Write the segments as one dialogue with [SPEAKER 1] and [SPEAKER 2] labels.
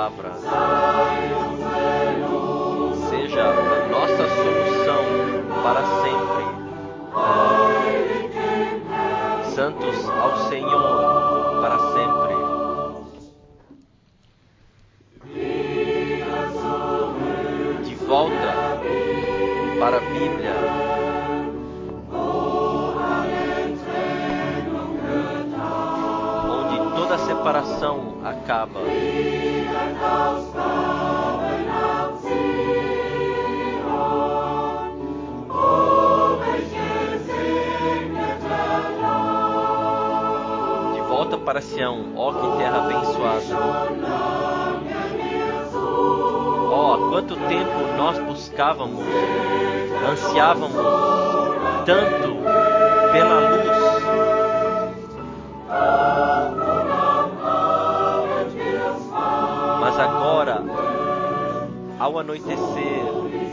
[SPEAKER 1] palavra seja a nossa solução para sempre. Santos ao Senhor para sempre. De volta para a Bíblia. Onde toda separação acaba. De volta para Sião, ó que terra abençoada. Ó, há quanto tempo nós buscávamos, ansiávamos tanto pela luz. Mas agora, ao anoitecer,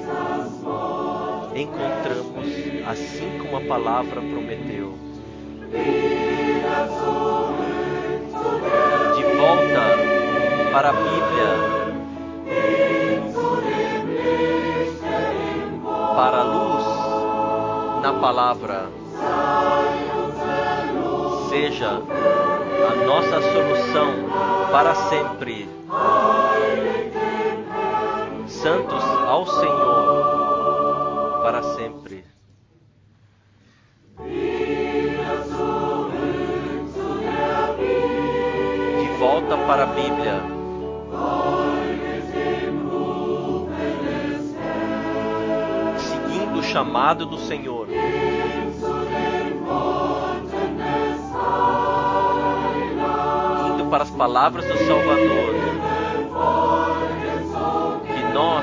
[SPEAKER 1] encontramos assim como a palavra prometeu. De volta para a Bíblia, para a luz na palavra, seja a nossa solução para sempre. Santos ao Senhor para sempre. De volta para a Bíblia. Seguindo o chamado do Senhor. Indo para as palavras do Salvador. Que nós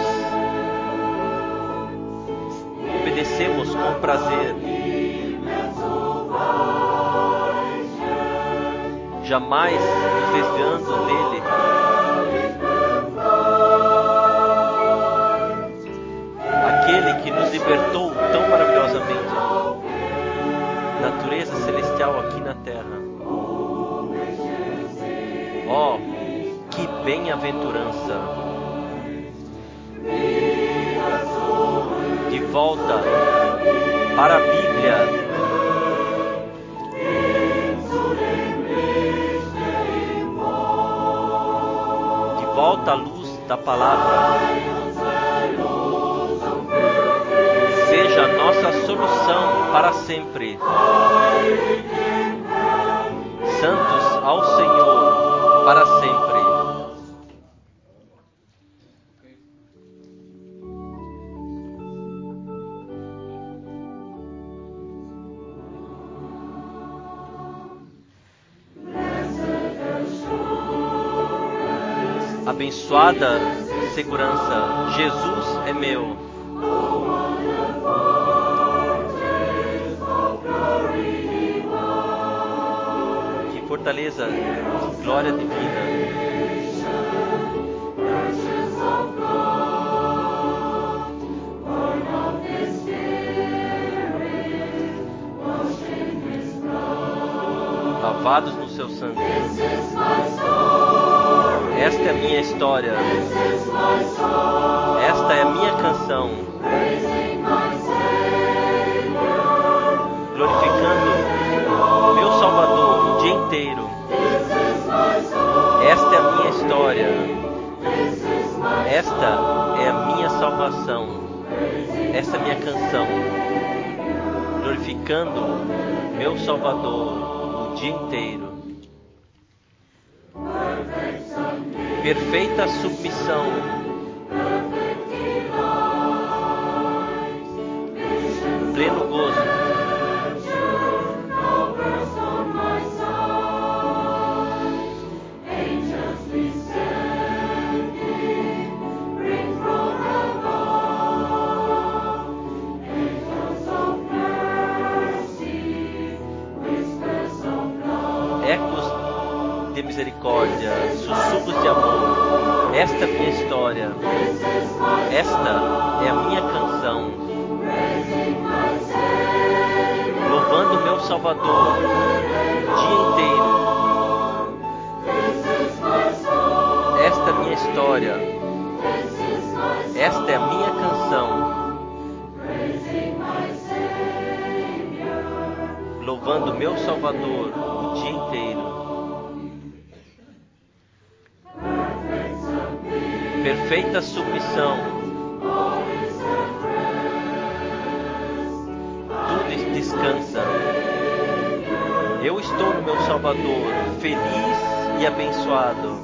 [SPEAKER 1] obedecemos com prazer. Jamais nos desviando dele. Aquele que nos libertou tão maravilhosamente. Natureza celestial aqui na terra. Oh, que bem-aventurança. De volta para a Bíblia. De volta à luz da palavra. Seja a nossa solução para sempre. Santos ao Senhor para sempre. Abençoada segurança, Jesus é meu. Que fortaleza, que glória divina. Lavados no seu sangue. Esta é a minha história. Esta é a minha canção. Glorificando meu Salvador o dia inteiro. Esta é a minha história. Esta é a minha salvação. Esta é a minha canção. Glorificando meu Salvador o dia inteiro. Perfeita submissão. Pleno gozo. Ecos de misericórdia, sussurros de amor. Esta é a minha história. Esta é a minha canção. Louvando meu Salvador o dia inteiro. Esta é a minha história. Esta é a minha canção. Louvando meu Salvador o dia inteiro. Perfeita submissão. Tudo descansa. Eu estou no meu Salvador, feliz e abençoado.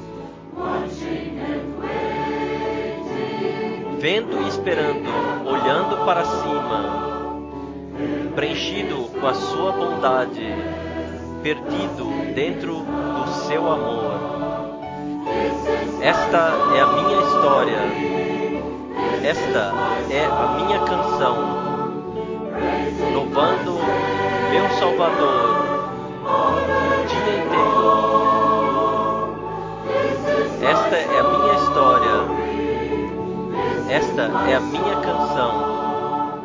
[SPEAKER 1] Vendo e esperando, olhando para cima, preenchido com a sua bondade, perdido dentro do seu amor. Esta é a minha história. Esta é a minha canção. Louvando meu Salvador o dia inteiro. Esta é a minha história. Esta é a minha canção.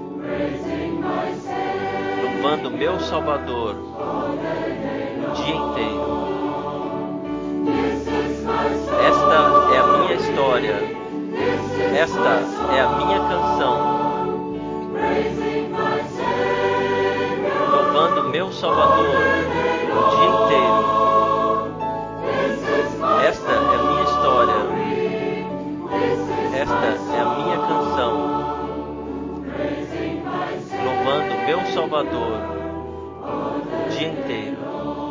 [SPEAKER 1] Louvando meu Salvador o dia inteiro. Esta é a minha história. Esta é a minha canção. Louvando meu Salvador o dia inteiro. Esta é a minha história. Esta é a minha canção. Louvando meu Salvador o dia inteiro.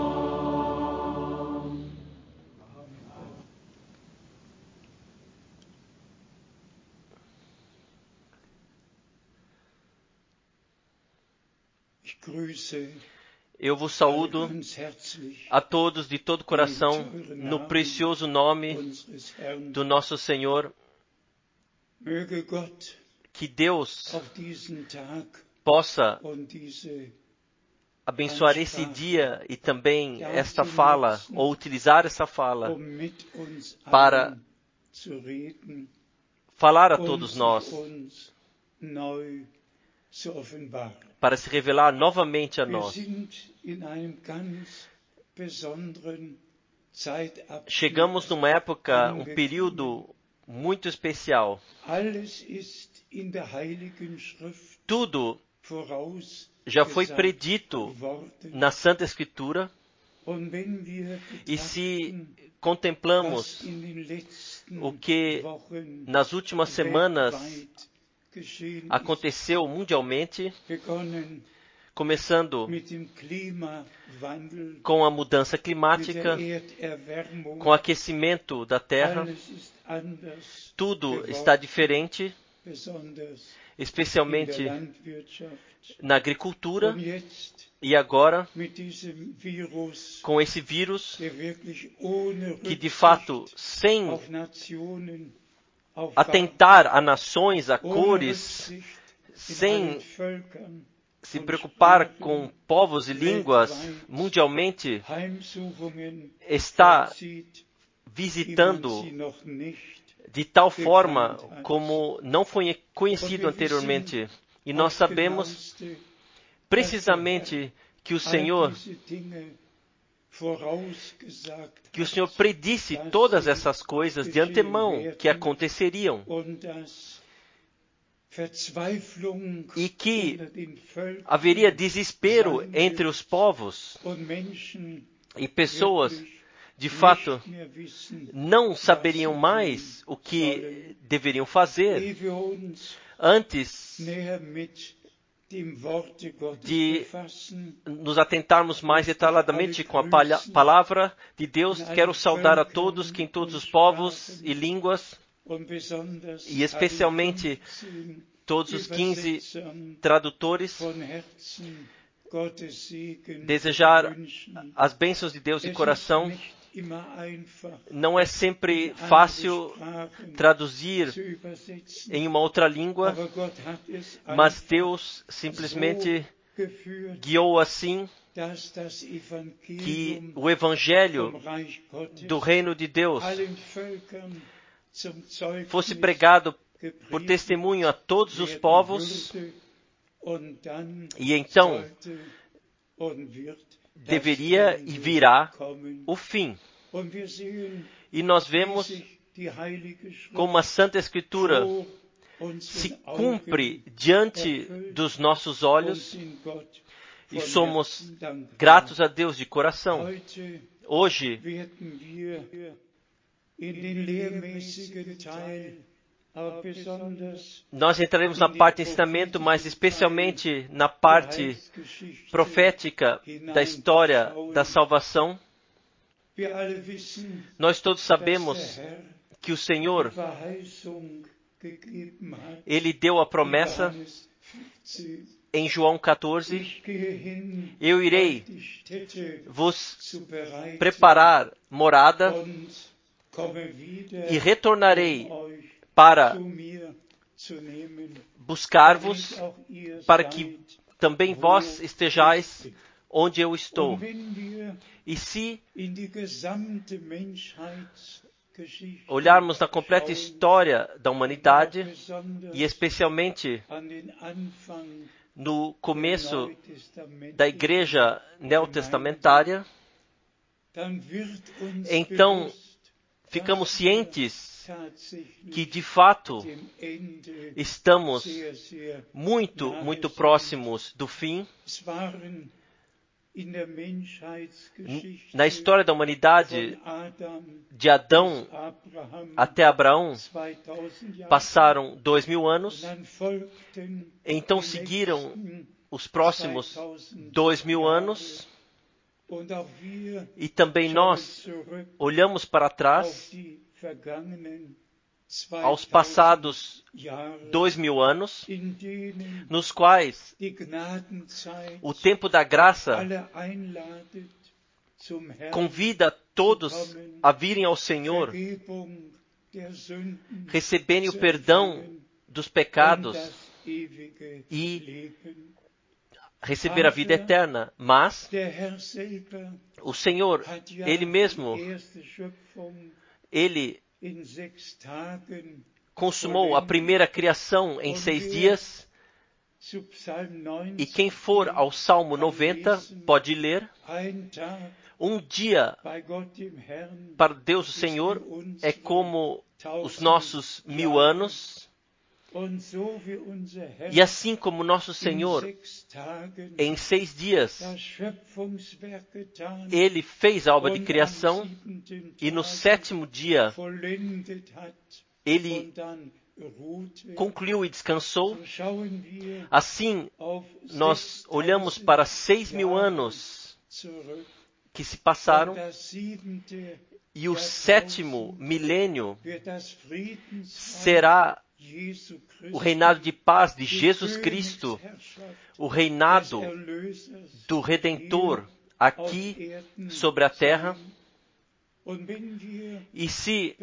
[SPEAKER 1] Eu vos saúdo a todos de todo coração no precioso nome do nosso Senhor. Que Deus possa abençoar esse dia e também esta fala, ou utilizar essa fala para falar a todos nós, para se revelar novamente a nós. Chegamos numa época, um período muito especial. Tudo já foi predito na Santa Escritura. E se contemplamos o que nas últimas semanas aconteceu mundialmente, começando com a mudança climática, com o aquecimento da Terra, tudo está diferente, especialmente na agricultura, e agora, com esse vírus, que de fato, sem atentar a nações, a cores, sem se preocupar com povos e línguas mundialmente, está visitando de tal forma como não foi conhecido anteriormente. E nós sabemos precisamente que o Senhor predisse todas essas coisas de antemão que aconteceriam, e que haveria desespero entre os povos, e pessoas, de fato, não saberiam mais o que deveriam fazer antes de nos atentarmos mais detalhadamente com a palavra de Deus. Quero saudar a todos que em todos os povos e línguas, e especialmente todos os 15 tradutores, desejar as bênçãos de Deus de coração. Não é sempre fácil traduzir em uma outra língua, mas Deus simplesmente guiou assim que o Evangelho do Reino de Deus fosse pregado por testemunho a todos os povos, e então deveria e virá o fim. E nós vemos como a Santa Escritura se cumpre diante dos nossos olhos e somos gratos a Deus de coração. Hoje, nós entraremos na parte de ensinamento, mas especialmente na parte profética da história da salvação. Nós todos sabemos que o Senhor, Ele deu a promessa em João 14, eu irei vos preparar morada e retornarei para buscar-vos, para que também vós estejais onde eu estou. E se olharmos na completa história da humanidade, e especialmente no começo da igreja neotestamentária, então ficamos cientes que de fato estamos muito, muito próximos do fim. Na história da humanidade, de Adão até Abraão, passaram 2000 anos, então seguiram os próximos 2000 anos, e também nós olhamos para trás aos passados 2000 anos, nos quais o tempo da graça convida todos a virem ao Senhor, receberem o perdão dos pecados e receber a vida eterna. Mas o Senhor, Ele mesmo, Ele consumou a primeira criação em 6 dias. E quem for ao Salmo 90 pode ler: um dia para Deus o Senhor é como os nossos 1000 anos. E assim como nosso Senhor, em 6 dias, Ele fez a obra de criação, e no 7º dia, Ele concluiu e descansou. Assim, nós olhamos para 6.000 anos que se passaram, e o 7º milênio será o reinado de paz de Jesus Cristo, o reinado do Redentor aqui sobre a terra. E se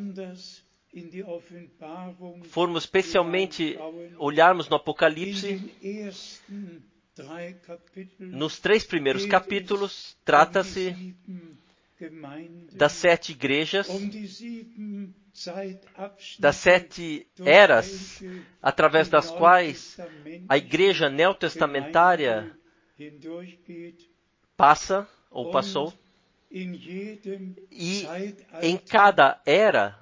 [SPEAKER 1] formos especialmente olharmos no Apocalipse, nos 3 primeiros capítulos, trata-se das 7 igrejas, das 7 eras, através das quais a igreja neotestamentária passa ou passou. E em cada era,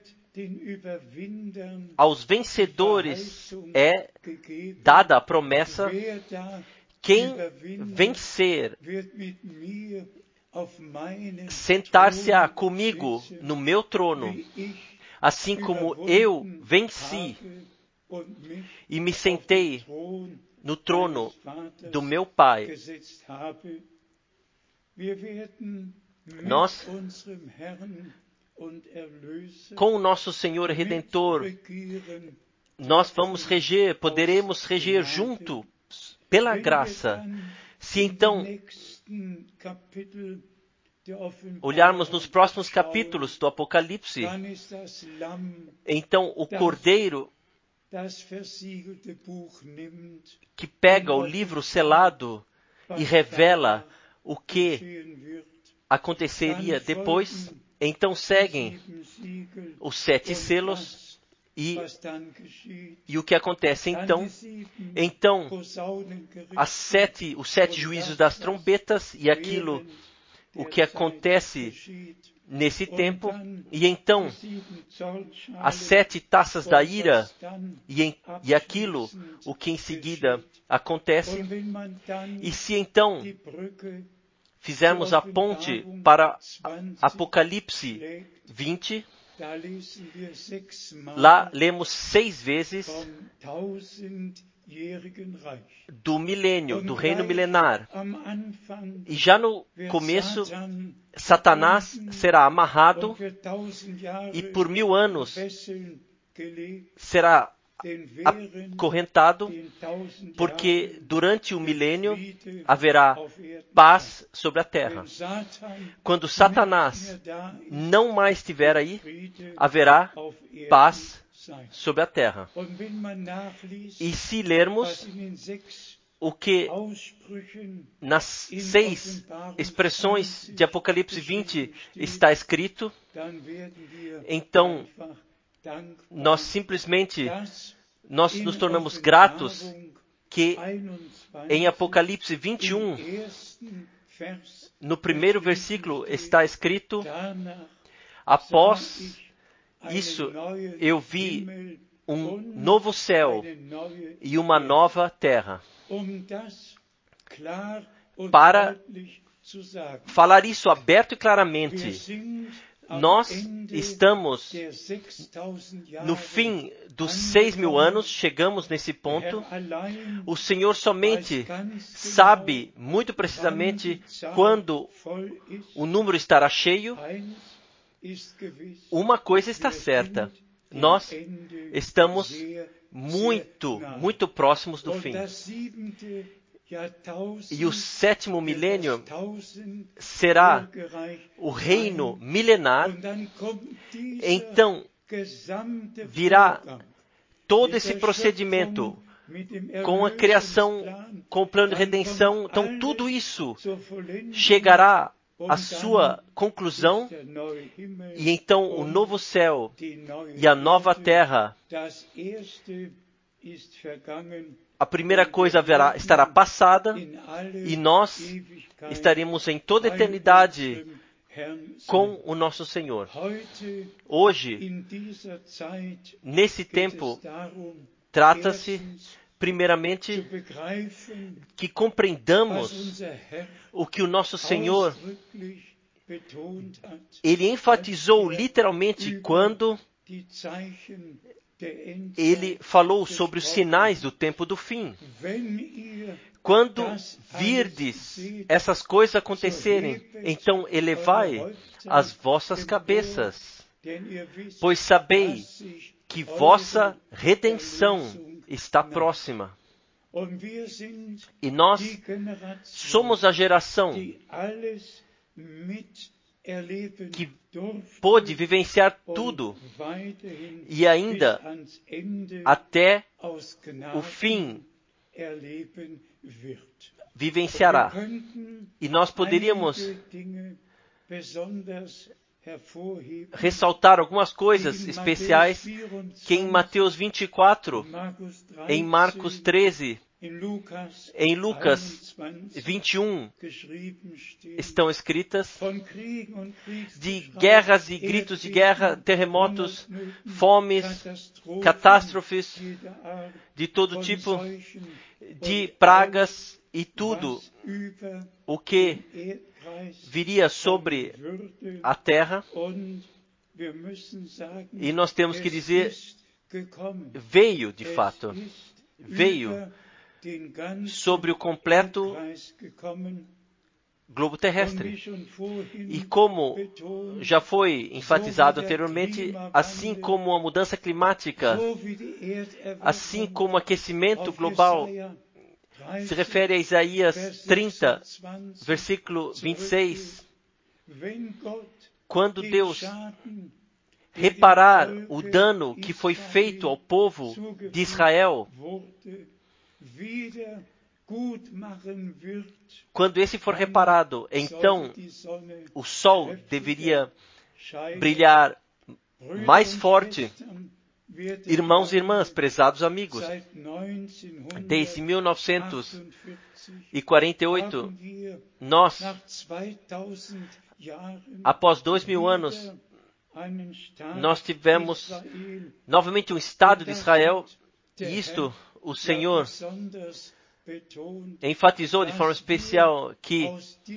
[SPEAKER 1] aos vencedores é dada a promessa: quem vencer, sentar-se-á comigo no meu trono, assim como eu venci e me sentei no trono do meu Pai. Nós, com o nosso Senhor Redentor, nós vamos reger, poderemos reger juntos pela graça. Se então olharmos nos próximos capítulos do Apocalipse, então o Cordeiro que pega o livro selado e revela o que aconteceria depois, então seguem os 7 selos e o que acontece então? Então, os 7 juízos das trombetas e aquilo, o que acontece nesse tempo, e então as 7 taças da ira, e aquilo, o que em seguida acontece. E se então fizermos a ponte para Apocalipse 20, lá lemos 6 vezes do milênio, do reino milenar. E já no começo, Satanás será amarrado e por 1000 anos será acorrentado, porque durante o milênio haverá paz sobre a terra. Quando Satanás não mais estiver aí, haverá paz sobre a terra. E se lermos o que nas 6 expressões de Apocalipse 20 está escrito, então nós simplesmente nos tornamos gratos que em Apocalipse 21, no primeiro versículo está escrito: após isso eu vi um novo céu e uma nova terra. Para falar isso aberto e claramente, nós estamos no fim dos 6.000 anos, chegamos nesse ponto. O Senhor somente sabe muito precisamente quando o número estará cheio. Uma coisa está certa: nós estamos muito próximos do fim. E o 7º milênio será o reino milenar. Então virá todo esse procedimento com a criação, com o plano de redenção. Então tudo isso chegará à sua conclusão, e então o novo céu e a nova terra, a primeira coisa estará passada, e nós estaremos em toda a eternidade com o nosso Senhor. Hoje, nesse tempo, trata-se primeiramente que compreendamos o que o nosso Senhor, Ele enfatizou literalmente quando Ele falou sobre os sinais do tempo do fim. Quando virdes essas coisas acontecerem, então elevai as vossas cabeças, pois sabeis que vossa redenção está próxima. E nós somos a geração que pôde vivenciar tudo e ainda até o fim vivenciará. E nós poderíamos ressaltar algumas coisas especiais que em Mateus 24, em Marcos 13, em Lucas 21 estão escritas, de guerras e gritos de guerra, terremotos, fomes, catástrofes de todo tipo, de pragas e tudo o que viria sobre a terra. E nós temos que dizer, veio de fato, veio sobre o completo globo terrestre. E como já foi enfatizado anteriormente, assim como a mudança climática, assim como o aquecimento global, se refere a Isaías 30, versículo 26, quando Deus reparar o dano que foi feito ao povo de Israel, quando esse for reparado, então o sol deveria brilhar mais forte. Irmãos e irmãs, prezados amigos, desde 1948, nós, após 2000 anos, nós tivemos novamente um Estado de Israel, e isto o Senhor enfatizou de forma especial que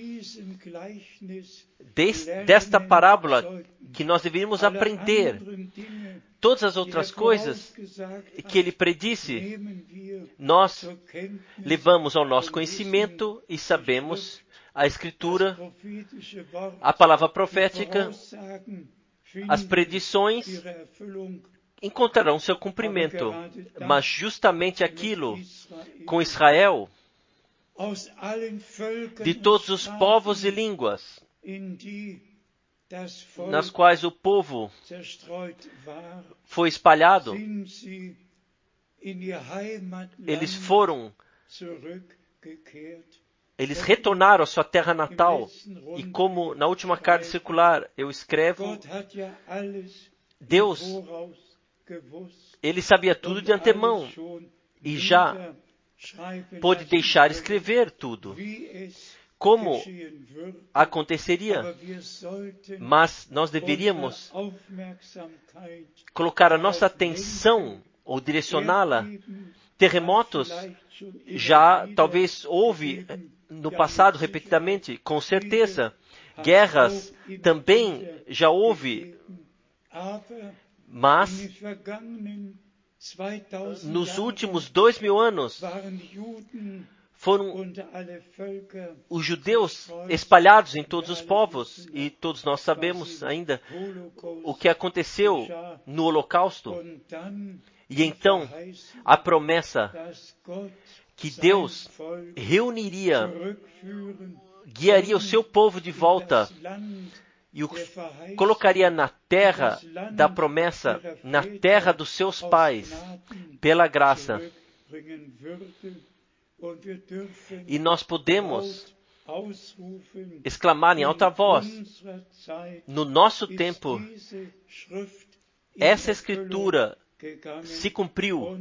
[SPEAKER 1] desta parábola que nós deveríamos aprender todas as outras coisas que ele predisse, nós levamos ao nosso conhecimento e sabemos a Escritura, a palavra profética, as predições encontrarão seu cumprimento. Mas justamente aquilo com Israel, de todos os povos e línguas, nas quais o povo foi espalhado, eles retornaram à sua terra natal. E como na última carta circular eu escrevo, Deus, Ele sabia tudo de antemão e já pôde deixar escrever tudo, como aconteceria. Mas nós deveríamos colocar a nossa atenção ou direcioná-la. Terremotos já talvez houve no passado repetidamente, com certeza. Guerras também já houve, mas nos últimos 2000 anos foram os judeus espalhados em todos os povos, e todos nós sabemos ainda o que aconteceu no Holocausto. E então a promessa que Deus reuniria, guiaria o seu povo de volta e o colocaria na terra da promessa, na terra dos seus pais, pela graça. E nós podemos exclamar em alta voz: no nosso tempo, essa Escritura se cumpriu.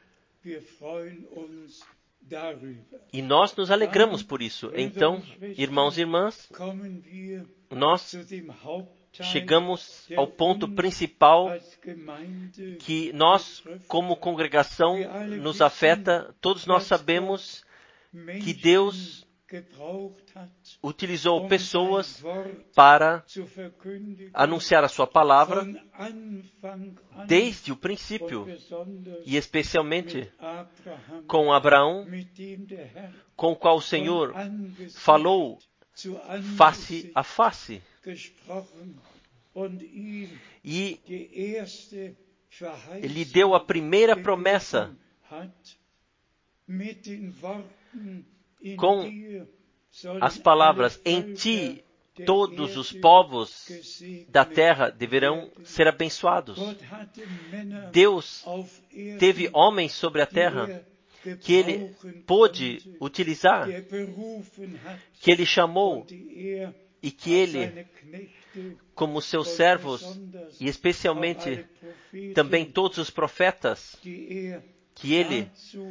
[SPEAKER 1] E nós nos alegramos por isso. Então, irmãos e irmãs, nós chegamos ao ponto principal que nós, como congregação, nos afeta. Todos nós sabemos que Deus utilizou pessoas para anunciar a sua palavra desde o princípio, e especialmente com Abraão, com o qual o Senhor falou face a face. E Ele deu a primeira promessa com as palavras: em ti todos os povos da terra deverão ser abençoados. Deus teve homens sobre a terra que Ele pôde utilizar, que Ele chamou e que Ele, como seus servos, e especialmente também todos os profetas, que Ele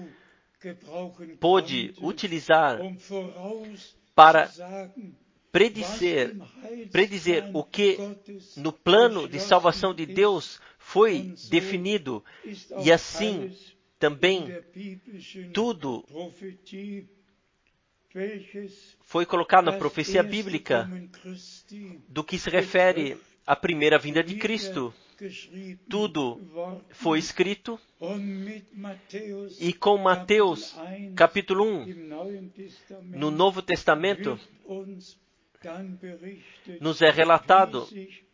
[SPEAKER 1] pôde utilizar para predizer o que no plano de salvação de Deus foi definido, e assim também tudo foi colocado na profecia bíblica do que se refere à primeira vinda de Cristo. Tudo foi escrito, e com Mateus capítulo 1, no Novo Testamento, nos é relatado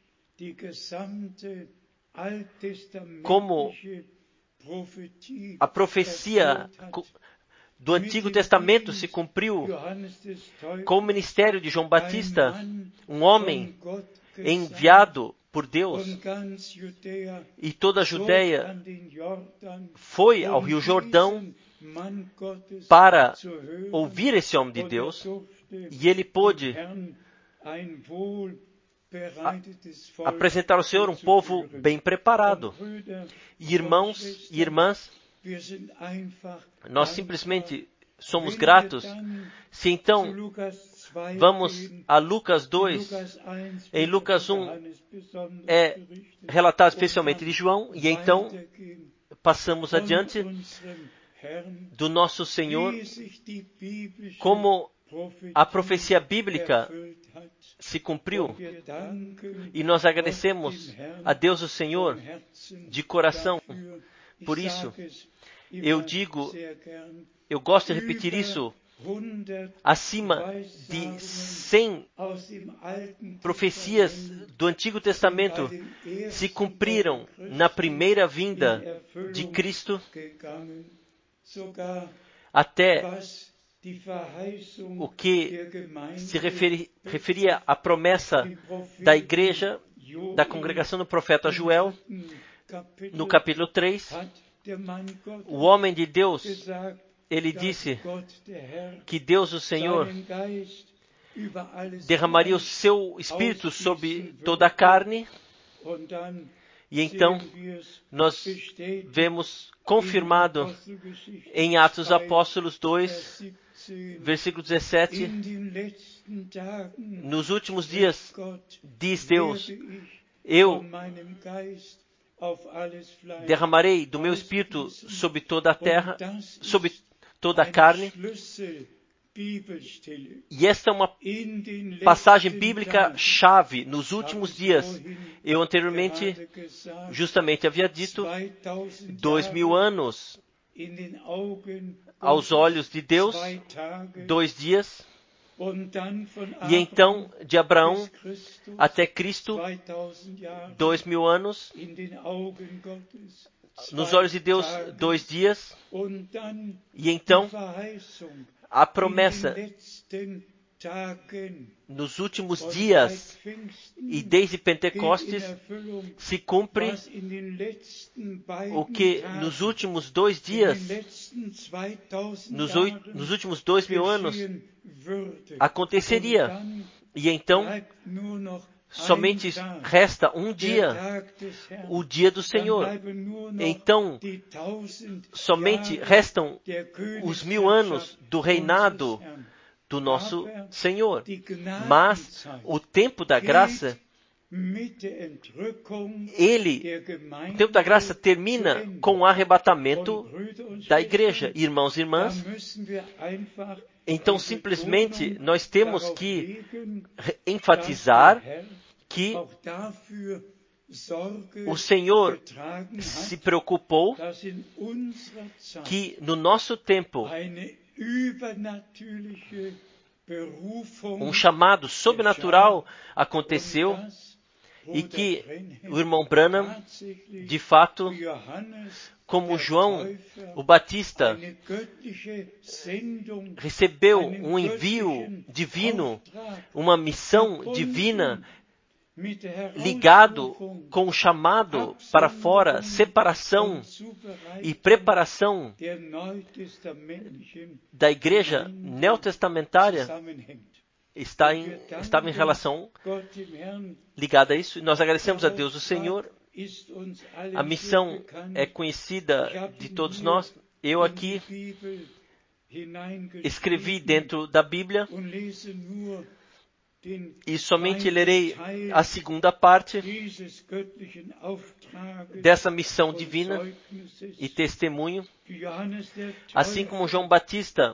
[SPEAKER 1] como a profecia do Antigo Testamento se cumpriu com o ministério de João Batista, um homem enviado por Deus, e toda a Judeia foi ao Rio Jordão para ouvir esse homem de Deus, e ele pôde apresentar ao Senhor um povo bem preparado. E irmãos e irmãs, nós simplesmente somos gratos se então Vamos a Lucas 2. Em Lucas 1 é relatado especialmente de João, e então passamos adiante do nosso Senhor, como a profecia bíblica se cumpriu, e nós agradecemos a Deus o Senhor de coração. Por isso, eu digo, eu gosto de repetir isso, acima de 100 profecias do Antigo Testamento se cumpriram na primeira vinda de Cristo, até o que se referia à promessa da igreja, da congregação do profeta Joel, no capítulo 3, o homem de Deus, ele disse que Deus, o Senhor, derramaria o seu Espírito sobre toda a carne, e então nós vemos confirmado em Atos dos Apóstolos 2, versículo 17, nos últimos dias, diz Deus, eu derramarei do meu Espírito sobre toda a terra, sobre toda a carne. E esta é uma passagem bíblica chave nos últimos dias. Eu anteriormente justamente havia dito 2000 anos aos olhos de Deus, 2 dias, e então de Abraão até Cristo, 2000 anos, nos olhos de Deus, 2 dias, e então a promessa nos últimos dias e desde Pentecostes se cumpre o que nos últimos 2 dias, nos últimos 2000 anos, aconteceria. E então, somente resta um dia, o dia do Senhor. Então, somente restam os 1000 anos do reinado do nosso Senhor. Mas o tempo da graça, o tempo da graça termina com o arrebatamento da igreja. Irmãos e irmãs, então simplesmente nós temos que enfatizar que o Senhor se preocupou que no nosso tempo um chamado sobrenatural aconteceu e que o irmão Branham, de fato, como João o Batista, recebeu um envio divino, uma missão divina, ligado com o chamado para fora, separação e preparação da igreja neotestamentária, estava em relação ligada a isso. E nós agradecemos a Deus o Senhor. A missão é conhecida de todos nós. Eu aqui escrevi dentro da Bíblia e somente lerei a segunda parte dessa missão divina e testemunho. Assim como João Batista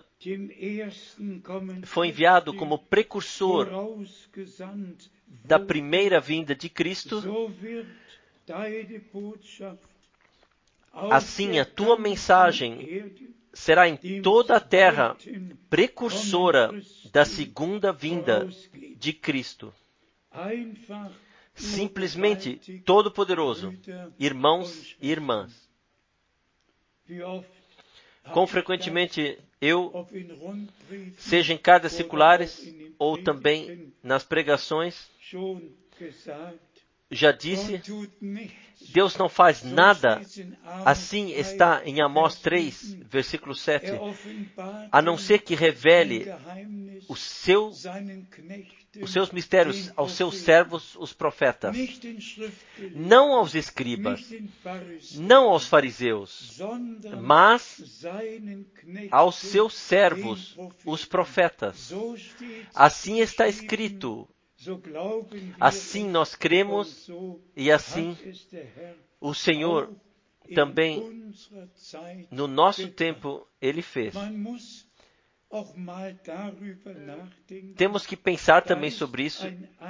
[SPEAKER 1] foi enviado como precursor da primeira vinda de Cristo, assim a tua mensagem será em toda a terra precursora da segunda vinda de Cristo. Simplesmente todo-poderoso, irmãos e irmãs. Quão frequentemente eu, seja em cartas seculares ou também nas pregações, já disse, Deus não faz nada. Assim está em Amós 3, versículo 7. A não ser que revele os seus mistérios aos seus servos, os profetas. Não aos escribas, não aos fariseus, mas aos seus servos, os profetas. Assim está escrito. Assim nós cremos e assim o Senhor também, no nosso tempo, Ele fez. Temos que pensar também sobre isso.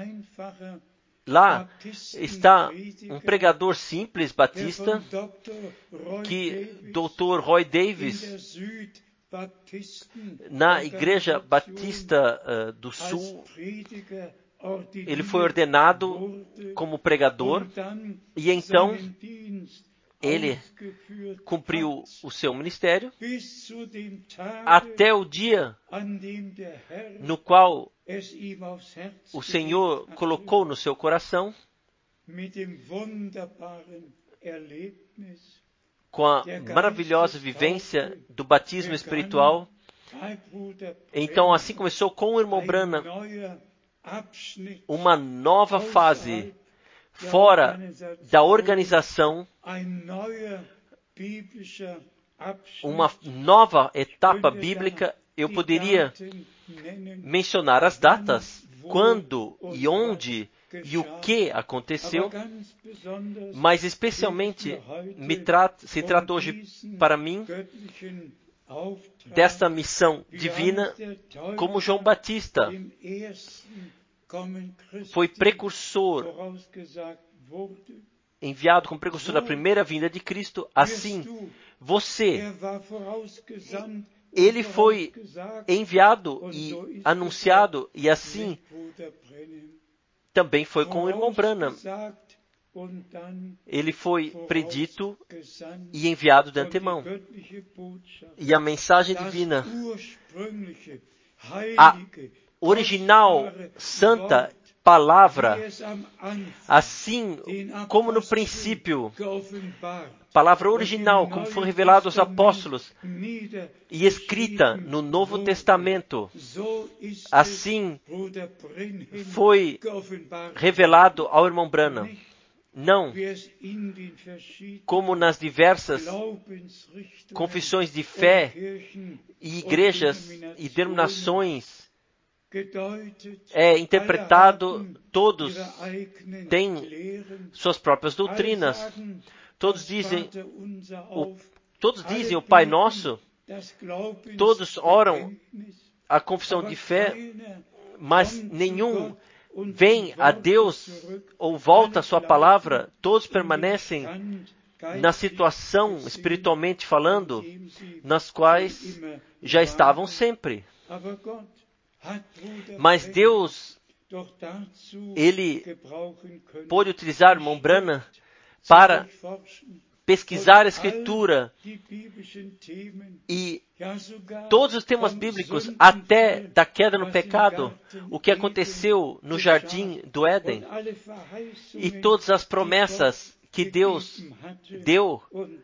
[SPEAKER 1] Lá está um pregador simples, batista, que Dr. Roy Davis, na Igreja Batista do Sul, ele foi ordenado como pregador e então ele cumpriu o seu ministério até o dia no qual o Senhor colocou no seu coração, com a maravilhosa vivência do batismo espiritual. Então, assim começou com o irmão Branham uma nova fase fora da organização, uma nova etapa bíblica. Eu poderia mencionar as datas, quando e onde e o que aconteceu, mas especialmente se trata hoje para mim desta missão divina, como João Batista foi precursor, enviado como precursor da primeira vinda de Cristo. Assim, ele foi enviado e anunciado, e assim também foi com o irmão Branham. Ele foi predito e enviado de antemão. E a mensagem divina, a original santa palavra, assim como no princípio, palavra original, como foi revelado aos apóstolos e escrita no Novo Testamento, assim foi revelado ao irmão Branham. Não como nas diversas confissões de fé e igrejas e denominações é interpretado. Todos têm suas próprias doutrinas. Todos dizem o Pai Nosso, todos oram a confissão de fé, mas nenhum vem a Deus ou volta a sua palavra. Todos permanecem na situação, espiritualmente falando, nas quais já estavam sempre. Mas Deus, Ele pôde utilizar o irmão Branham para pesquisar a Escritura e todos os temas bíblicos, até da queda no pecado, o que aconteceu no jardim do Éden, e todas as promessas que Deus deu,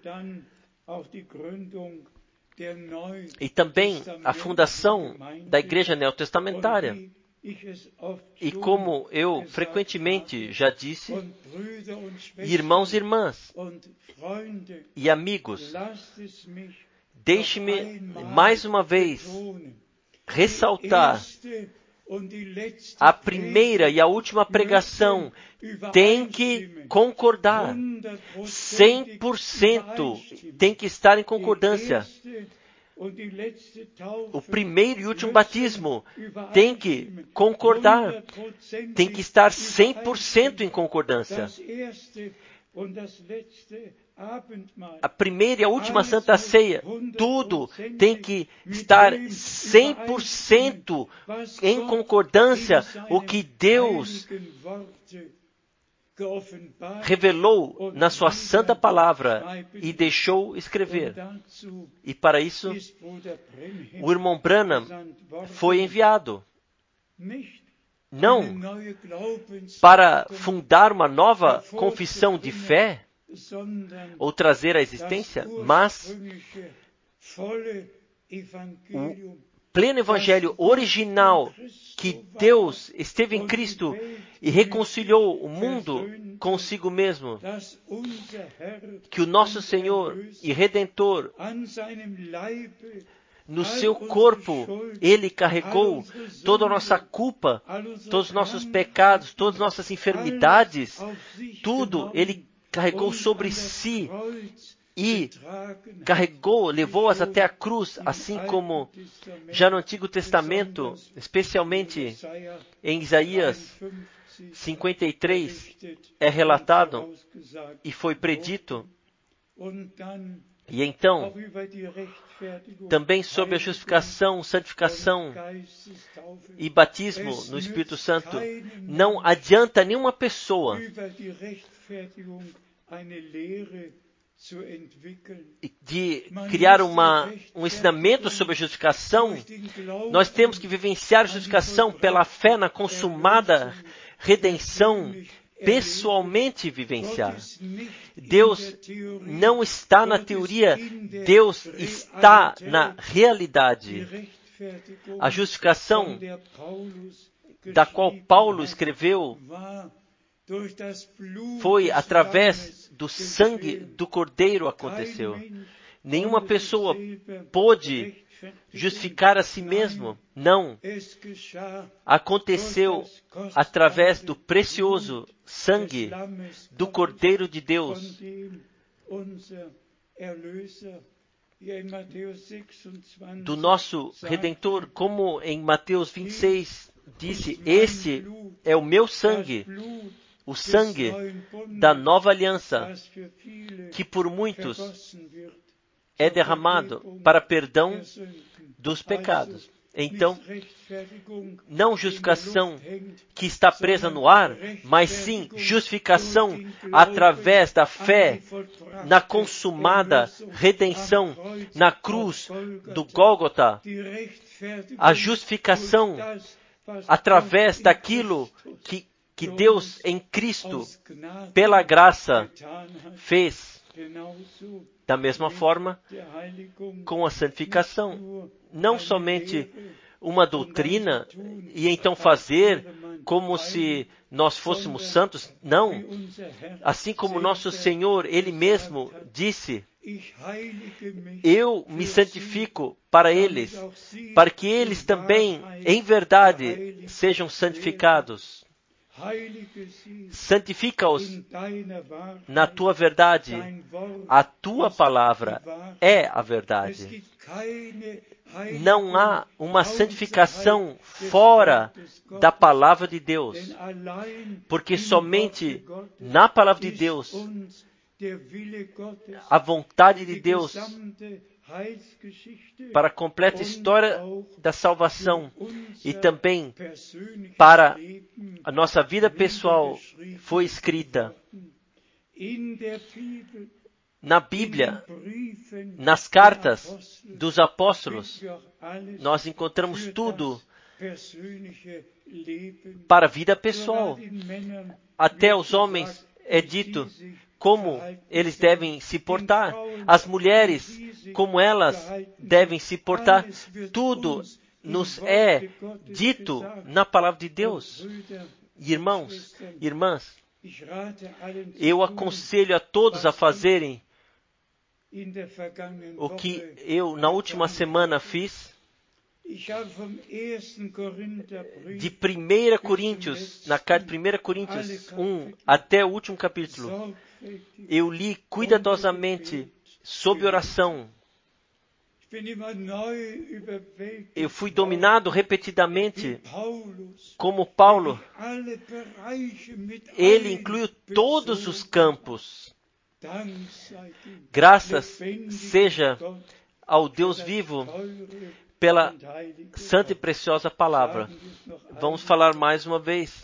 [SPEAKER 1] e também a fundação da Igreja Neotestamentária. E como eu frequentemente já disse, irmãos e irmãs e amigos, deixe-me mais uma vez ressaltar: a primeira e a última pregação tem que concordar, 100% tem que estar em concordância. O primeiro e último batismo tem que concordar, tem que estar 100% em concordância. A primeira e a última Santa Ceia, tudo tem que estar 100% em concordância. O que Deus revelou na sua santa palavra e deixou escrever. E para isso, o irmão Branham foi enviado. Não para fundar uma nova confissão de fé, ou trazer à existência, mas o pleno evangelho original que Deus esteve em Cristo e reconciliou o mundo consigo mesmo, que o nosso Senhor e Redentor, no seu corpo, Ele carregou toda a nossa culpa, todos os nossos pecados, todas as nossas enfermidades, tudo Ele carregou sobre si e carregou, levou-as até a cruz, assim como já no Antigo Testamento, especialmente em Isaías 53, é relatado e foi predito. E então, também sobre a justificação, santificação e batismo no Espírito Santo, não adianta nenhuma pessoa de criar um ensinamento sobre a justificação. Nós temos que vivenciar a justificação pela fé na consumada redenção, pessoalmente vivenciar. Deus não está na teoria, Deus está na realidade. A justificação da qual Paulo escreveu foi através do sangue do Cordeiro aconteceu. Nenhuma pessoa pôde justificar a si mesmo. Não. Aconteceu através do precioso sangue do Cordeiro de Deus. Do nosso Redentor, como em Mateus 26 disse, este é o meu sangue, o sangue da nova aliança, que por muitos é derramado para perdão dos pecados. Então, não justificação que está presa no ar, mas sim justificação através da fé na consumada redenção na cruz do Gólgota. A justificação através daquilo que Deus em Cristo, pela graça, fez. Da mesma forma, com a santificação, não somente uma doutrina e então fazer como se nós fôssemos santos, não. Assim como nosso Senhor, Ele mesmo disse, eu me santifico para eles, para que eles também, em verdade, sejam santificados. Santifica-os na tua verdade. A tua palavra é a verdade. Não há uma santificação fora da palavra de Deus, porque somente na palavra de Deus, a vontade de Deus para a completa história da salvação e também para a nossa vida pessoal foi escrita. Na Bíblia, nas cartas dos apóstolos, nós encontramos tudo para a vida pessoal. Até os homens é dito como eles devem se portar. As mulheres, como elas devem se portar. Tudo nos é dito na palavra de Deus. Irmãos, irmãs, eu aconselho a todos a fazerem o que eu na última semana fiz. De 1 Coríntios, na carta de 1 Coríntios 1 até o último capítulo, eu li cuidadosamente sob oração. Eu fui dominado repetidamente, como Paulo. Ele incluiu todos os campos. Graças seja ao Deus vivo pela santa e preciosa palavra. Vamos falar mais uma vez.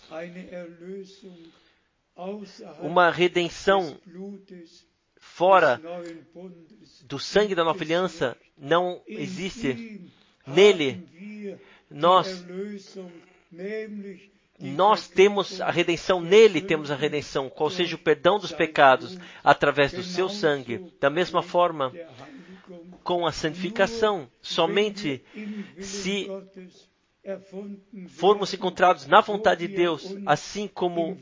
[SPEAKER 1] Uma redenção fora do sangue da nova aliança não existe. Nele, nós nós temos a redenção, nele temos a redenção, qual seja o perdão dos pecados, através do seu sangue. Da mesma forma, com a santificação, somente se formos encontrados na vontade de Deus, assim como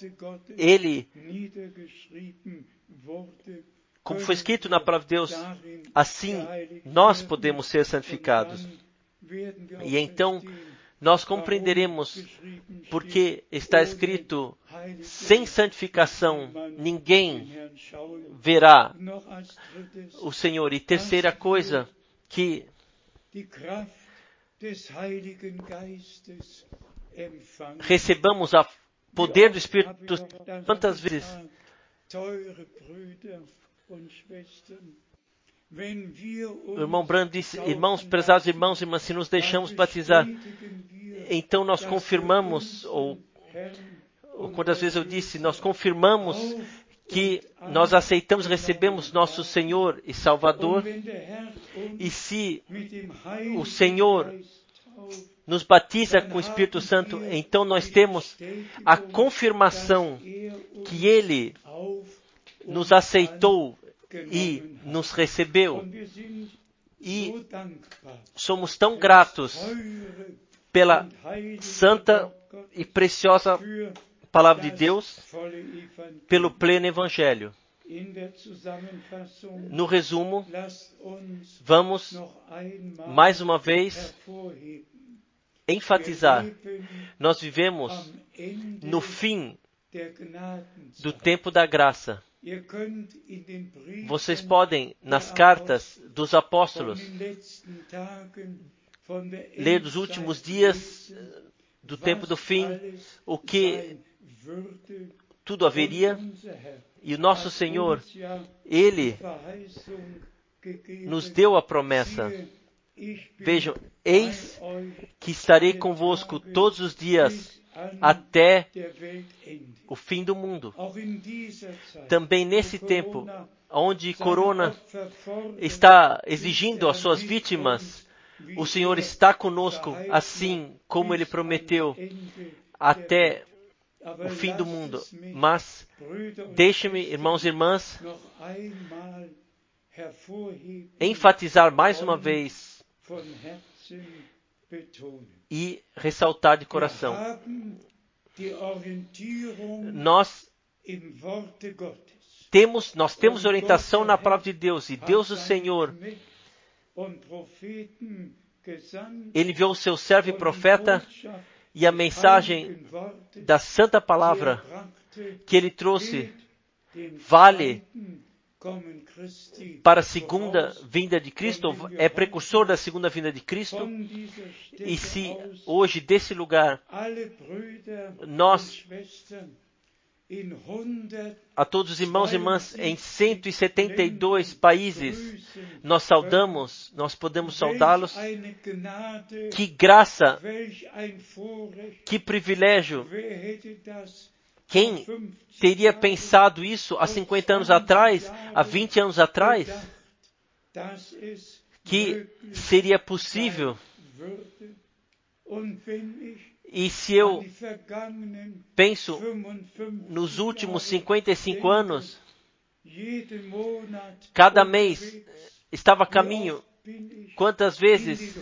[SPEAKER 1] como foi escrito na palavra de Deus, assim nós podemos ser santificados. E então nós compreenderemos porque está escrito, sem santificação ninguém verá o Senhor. E terceira coisa, que recebamos o poder do Espírito Santo. Quantas vezes, o irmão Brando disse, irmãos, prezados irmãos e irmãs, se nos deixamos batizar, então nós confirmamos, ou quantas vezes eu disse, nós confirmamos que nós aceitamos, recebemos nosso Senhor e Salvador. E se o Senhor nos batiza com o Espírito Santo, então nós temos a confirmação que Ele nos aceitou e nos recebeu. E somos tão gratos pela santa e preciosa palavra de Deus, pelo pleno Evangelho. No resumo, vamos mais uma vez enfatizar, nós vivemos no fim do tempo da graça. Vocês podem, nas cartas dos apóstolos, ler dos últimos dias do tempo do fim, o que tudo haveria. E o nosso Senhor, Ele nos deu a promessa. Vejam, eis que estarei convosco todos os dias até o fim do mundo. Também nesse tempo, onde Corona está exigindo as suas vítimas, o Senhor está conosco, assim como Ele prometeu, até o fim do mundo. Mas deixe-me, irmãos e irmãs, enfatizar mais uma vez e ressaltar de coração. Nós temos orientação na palavra de Deus, e Deus o Senhor, Ele enviou o seu servo e profeta, e a mensagem da santa palavra que Ele trouxe vale para a segunda vinda de Cristo, é precursor da segunda vinda de Cristo. E se hoje desse lugar nós, a todos os irmãos e irmãs em 172 países, nós saudamos, nós podemos saudá-los. Que graça, que privilégio. Quem teria pensado isso há 50 anos atrás, há 20 anos atrás? Que seria possível? E se eu penso nos últimos 55 anos, cada mês estava a caminho. Quantas vezes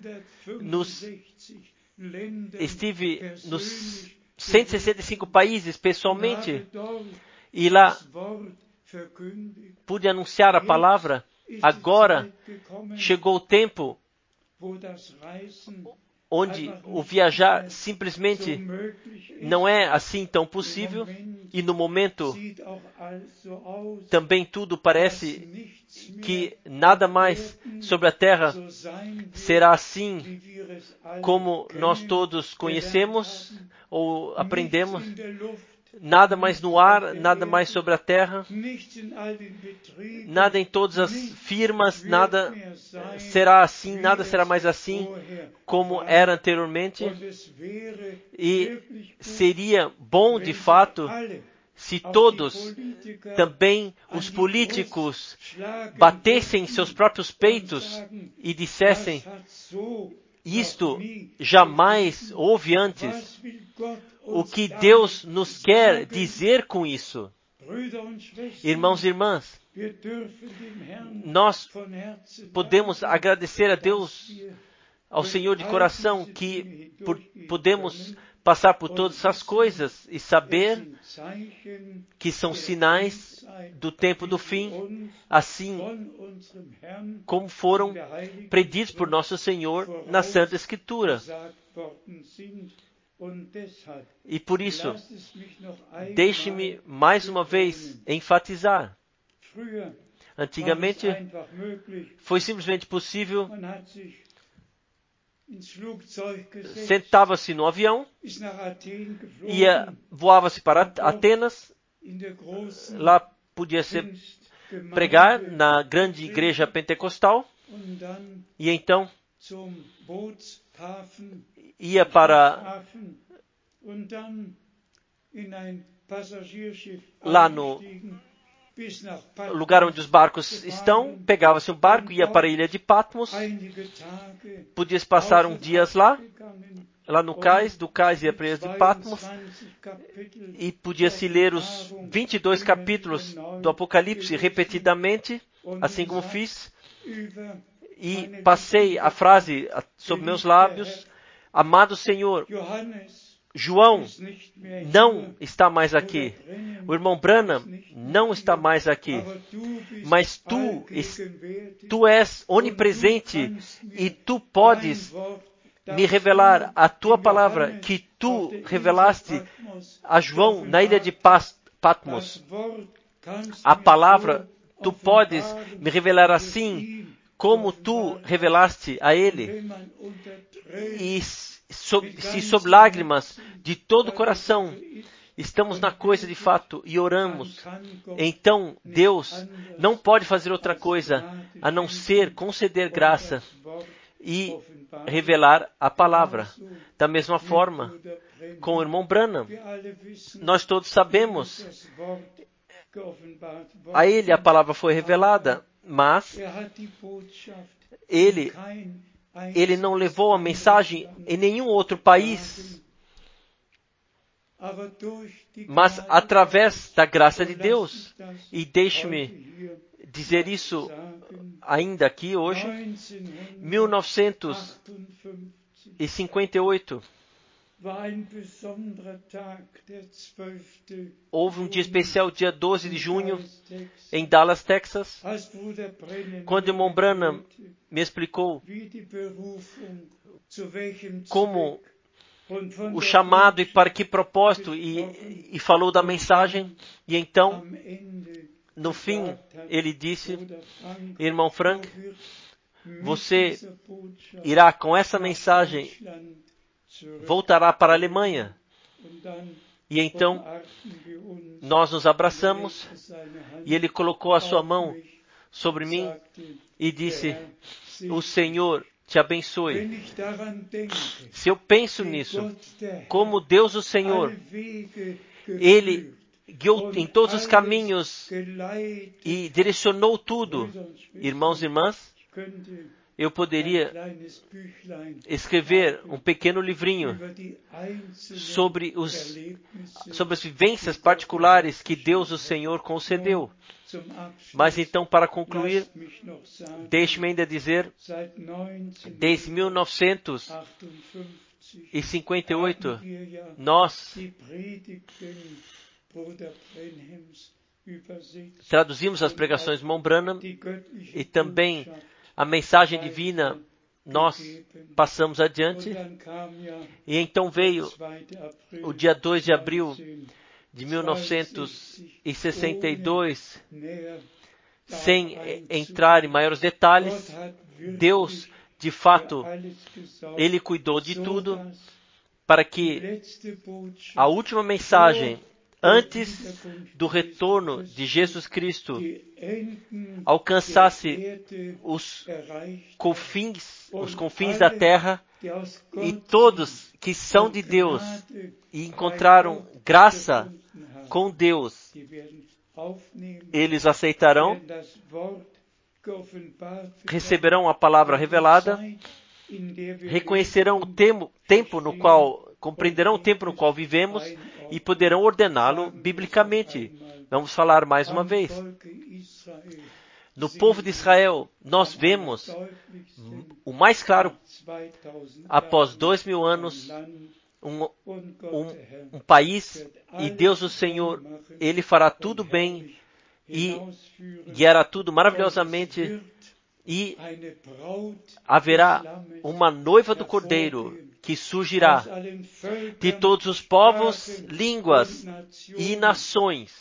[SPEAKER 1] estive nos 165 países pessoalmente, e lá pude anunciar a palavra. Agora chegou o tempo onde o viajar simplesmente não é assim tão possível, e no momento também tudo parece que nada mais sobre a terra será assim como nós todos conhecemos ou aprendemos. Nada mais no ar, nada mais sobre a terra, nada em todas as firmas, nada será assim, nada será mais assim como era anteriormente. E seria bom, de fato, se todos, também os políticos, batessem seus próprios peitos e dissessem: isto jamais houve antes. O que Deus nos quer dizer com isso? Irmãos e irmãs, nós podemos agradecer a Deus, ao Senhor de coração, que podemos passar por todas essas coisas e saber que são sinais do tempo do fim, assim como foram preditos por nosso Senhor na Santa Escritura. E por isso, deixe-me mais uma vez enfatizar. Antigamente, foi simplesmente possível, sentava-se no avião, voava-se para Atenas, lá podia ser pregar na grande igreja pentecostal, e então ia para lá no lugar onde os barcos estão, pegava-se um barco, ia para a ilha de Patmos, podia-se passar dias lá no cais, do cais ia para a ilha de Patmos, e podia-se ler os 22 capítulos do Apocalipse repetidamente, assim como fiz, e passei a frase sobre meus lábios: amado Senhor, João não está mais aqui. O irmão Branham não está mais aqui. Mas tu és onipresente e tu podes me revelar a tua palavra que tu revelaste a João na ilha de Patmos. A palavra tu podes me revelar assim como tu revelaste a ele. E se sob lágrimas de todo o coração estamos na coisa de fato e oramos, então Deus não pode fazer outra coisa a não ser conceder graça e revelar a palavra. Da mesma forma, com o irmão Branham, nós todos sabemos, a ele a palavra foi revelada, mas ele não levou a mensagem em nenhum outro país, mas através da graça de Deus. E deixe-me dizer isso ainda aqui hoje, 1958, houve um dia especial, dia 12 de junho, em Dallas, Texas, quando o irmão Branham me explicou como o chamado e para que propósito, e falou da mensagem. E então, no fim, ele disse: irmão Frank, você irá com essa mensagem, voltará para a Alemanha. E então, nós nos abraçamos, e ele colocou a sua mão sobre mim e disse: o Senhor te abençoe. Se eu penso nisso, como Deus o Senhor, Ele guiou em todos os caminhos e direcionou tudo. Irmãos e irmãs, eu poderia escrever um pequeno livrinho sobre as vivências particulares que Deus o Senhor concedeu. Mas então, para concluir, deixe-me ainda dizer, desde 1958, nós traduzimos as pregações de irmão Branham e também a mensagem divina nós passamos adiante. E então veio o dia 2 de abril de 1962, sem entrar em maiores detalhes. Deus, de fato, Ele cuidou de tudo para que a última mensagem, antes do retorno de Jesus Cristo, alcançasse os confins da terra, e todos que são de Deus e encontraram graça com Deus, eles aceitarão, receberão a palavra revelada reconhecerão o tempo no qual, compreenderão o tempo no qual vivemos e poderão ordená-lo biblicamente. Vamos falar mais uma vez. No povo de Israel, nós vemos o mais claro, após 2000 anos, um país, e Deus, o Senhor, Ele fará tudo bem e guiará tudo maravilhosamente, e haverá uma noiva do Cordeiro que surgirá de todos os povos, línguas e nações,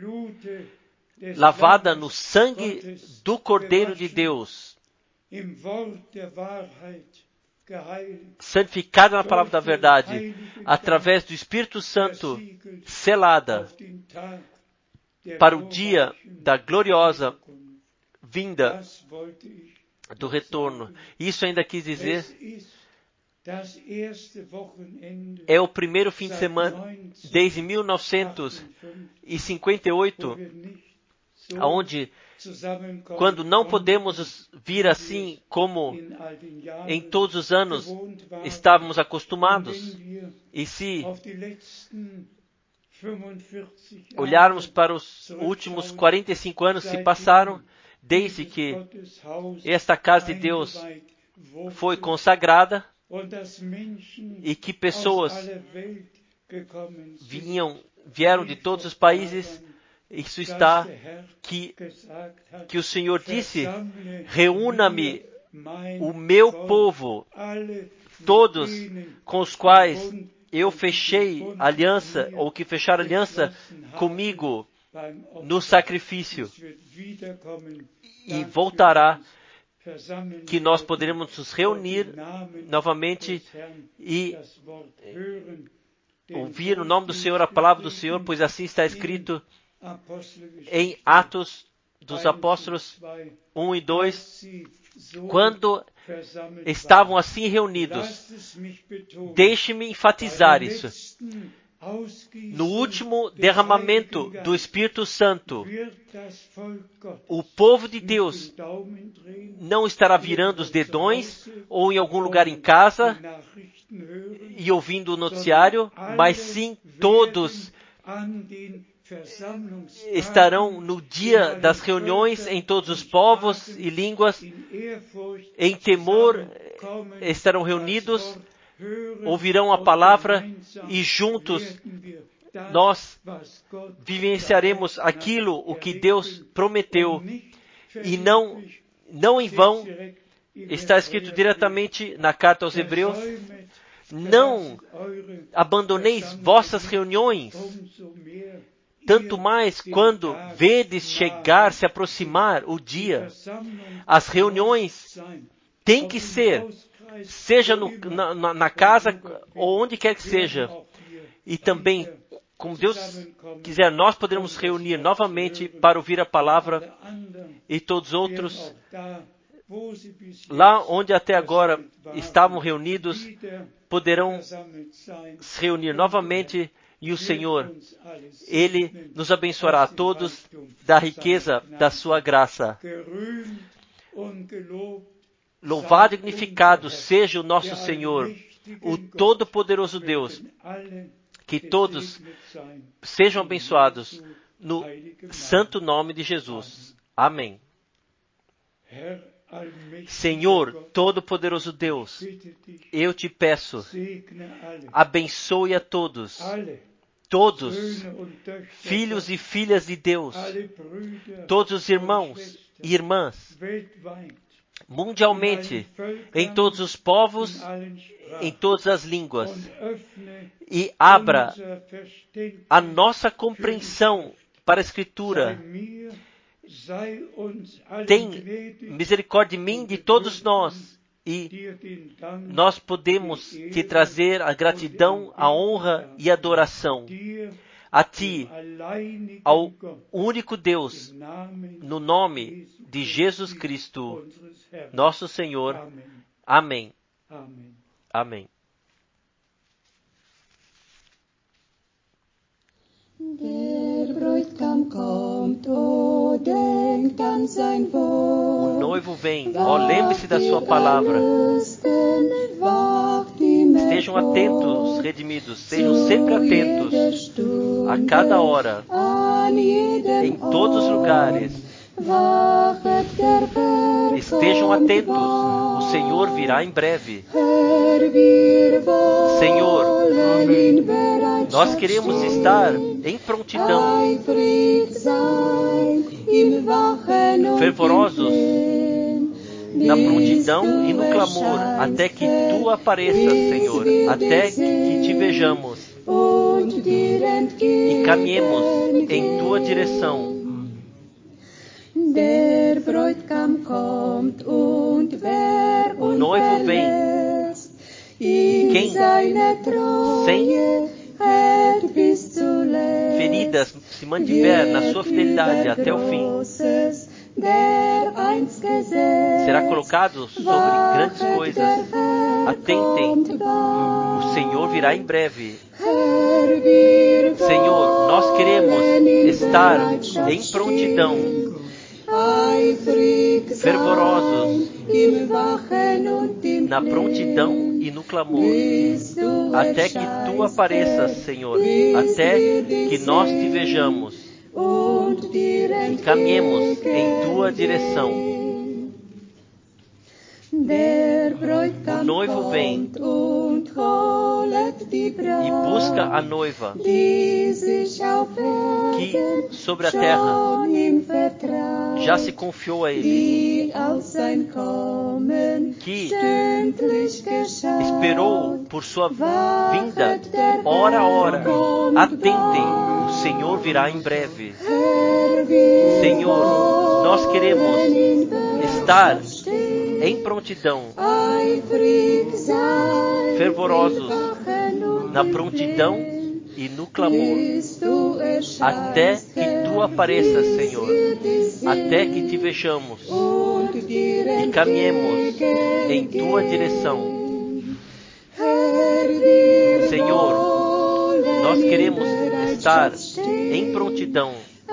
[SPEAKER 1] lavada no sangue do Cordeiro de Deus, santificada na palavra da verdade, através do Espírito Santo, selada para o dia da gloriosa vinda do retorno. Isso ainda quis dizer, é o primeiro fim de semana desde 1958, onde, quando não podemos vir assim como em todos os anos estávamos acostumados, e se olharmos para os últimos 45 anos que se passaram, desde que esta casa de Deus foi consagrada e que pessoas vieram de todos os países, isso está que o Senhor disse: reúna-me o meu povo, todos com os quais eu fechei aliança, ou que fecharam aliança comigo no sacrifício, e voltará, que nós poderemos nos reunir novamente e ouvir no nome do Senhor a palavra do Senhor, pois assim está escrito em Atos dos Apóstolos 1 e 2, quando estavam assim reunidos. Deixe-me enfatizar isso. No último derramamento do Espírito Santo, o povo de Deus não estará virando os dedões ou em algum lugar em casa e ouvindo o noticiário, mas sim todos estarão no dia das reuniões em todos os povos e línguas, em temor, estarão reunidos, ouvirão a palavra e juntos nós vivenciaremos aquilo o que Deus prometeu, e não em vão. Está escrito diretamente na carta aos Hebreus: não abandoneis vossas reuniões, tanto mais quando vedes chegar, se aproximar o dia. As reuniões têm que ser, seja na casa ou onde quer que seja. E também, como Deus quiser, nós poderemos reunir novamente para ouvir a palavra, e todos os outros, lá onde até agora estavam reunidos, poderão se reunir novamente, e o Senhor, Ele nos abençoará a todos da riqueza da sua graça. Louvado e dignificado seja o nosso Senhor, o Todo-Poderoso Deus. Que todos sejam abençoados no santo nome de Jesus. Amém. Senhor, Todo-Poderoso Deus, eu te peço, abençoe a todos, filhos e filhas de Deus, todos os irmãos e irmãs, mundialmente, em todos os povos, em todas as línguas, e abra a nossa compreensão para a Escritura. Tem misericórdia de mim, de todos nós, e nós podemos te trazer a gratidão, a honra e a adoração a Ti, ao único Deus, no nome de Jesus Cristo, nosso Senhor. Amém. Amém. O noivo vem, lembre-se da sua palavra. Sejam atentos, redimidos, sejam sempre atentos a cada hora, em todos os lugares. Estejam atentos, o Senhor virá em breve. Senhor, nós queremos estar em prontidão, fervorosos na prontidão e no clamor, até que Tu apareças, Senhor, até que Te vejamos e caminhemos em Tua direção. O noivo vem. Quem sem feridas se mantiver na sua fidelidade até o fim, será colocado sobre grandes coisas. Atentem, o Senhor virá em breve. Senhor, nós queremos estar em prontidão, fervorosos na prontidão e no clamor, até que Tu apareças, Senhor, até que nós Te vejamos e caminhemos em Tua direção. O noivo vem e busca a noiva que sobre a terra já se confiou a Ele, que esperou por sua vinda hora a hora. Atentem, o Senhor virá em breve. Senhor, nós queremos estar em prontidão, fervorosos na prontidão e no clamor, até que Tu apareças, Senhor, até que Te vejamos e caminhemos em Tua direção. Senhor, nós queremos estar em prontidão,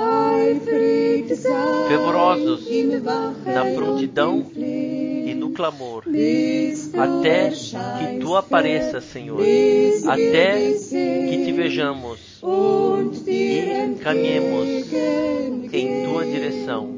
[SPEAKER 1] fervorosos na prontidão e no clamor, até que Tu apareças, Senhor, até que Te vejamos e caminhemos em Tua direção.